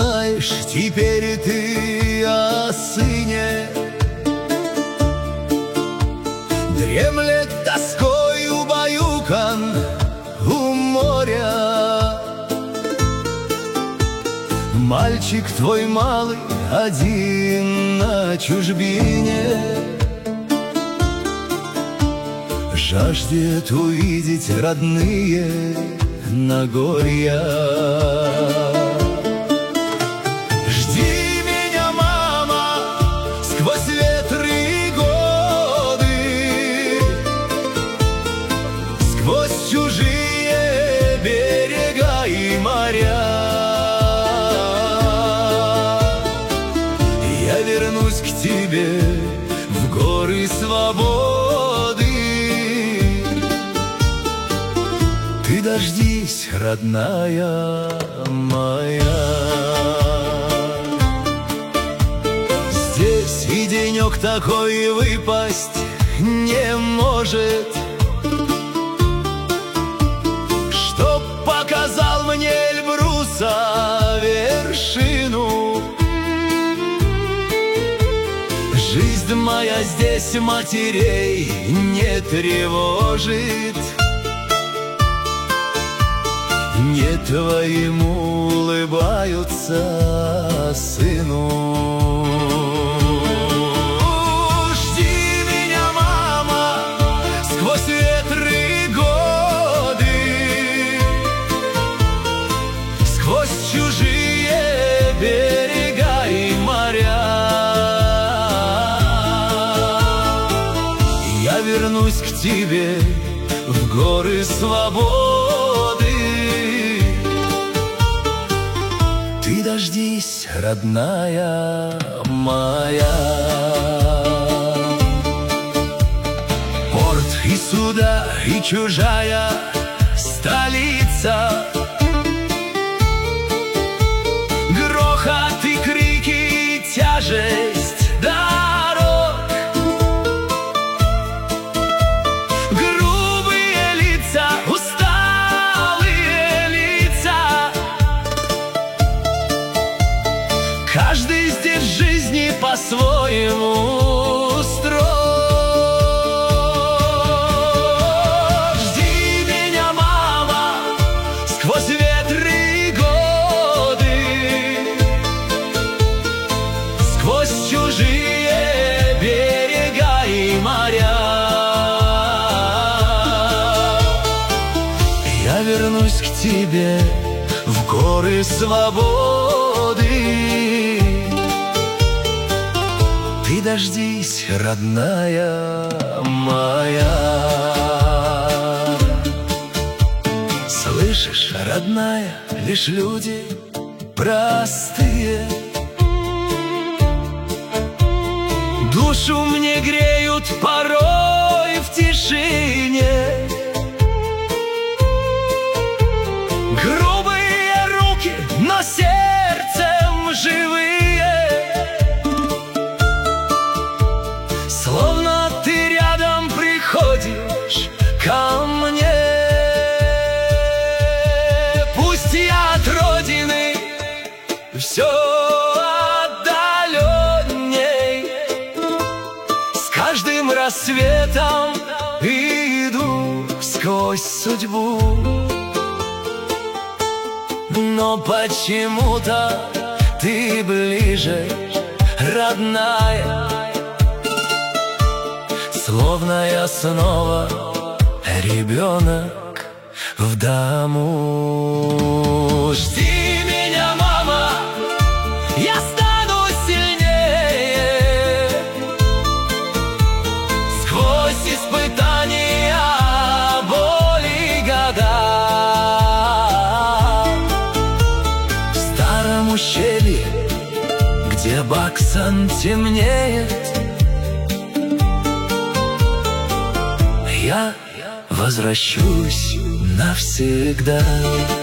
знаешь, теперь ты о сыне. Дремлет тоской убаюкан у моря. Мальчик твой малый один на чужбине, жаждет увидеть родные Нагорья. Жди меня, мама, сквозь ветры и годы, сквозь чужие берега и моря. Я вернусь к тебе в горы свободы. Ты дождись, родная моя. Здесь и денек такой выпасть не может, чтоб показал мне Эльбруса вершину. Жизнь моя здесь матерей не тревожит, не твоему улыбаются сыну. Жди меня, мама, сквозь ветры и годы, сквозь чужие берега и моря. Я вернусь к тебе в горы свободы. Ты дождись, родная моя. Порт и суда, и чужая столица, грохот и крики, и тяжесть дорог, грубые лица, усталые лица. Каждый здесь в жизни по-своему устроен. Жди меня, мама, сквозь ветры и годы, сквозь чужие берега и моря. Я вернусь к тебе в горы свободы. Ты дождись, родная моя. Слышишь, родная, лишь люди простые душу мне греют порой в тишине. Грубые руки, но сердцем живые, словно ты рядом приходишь ко мне. Пусть я от родины все отдаленней, с каждым рассветом иду сквозь судьбу, но почему-то ты ближе, родная, словно я снова ребенок в дому. Жди меня, мама, я стану сильнее. Сквозь испытания, боли и года, в старом ущелье, где Баксан темнеет, я возвращусь навсегда.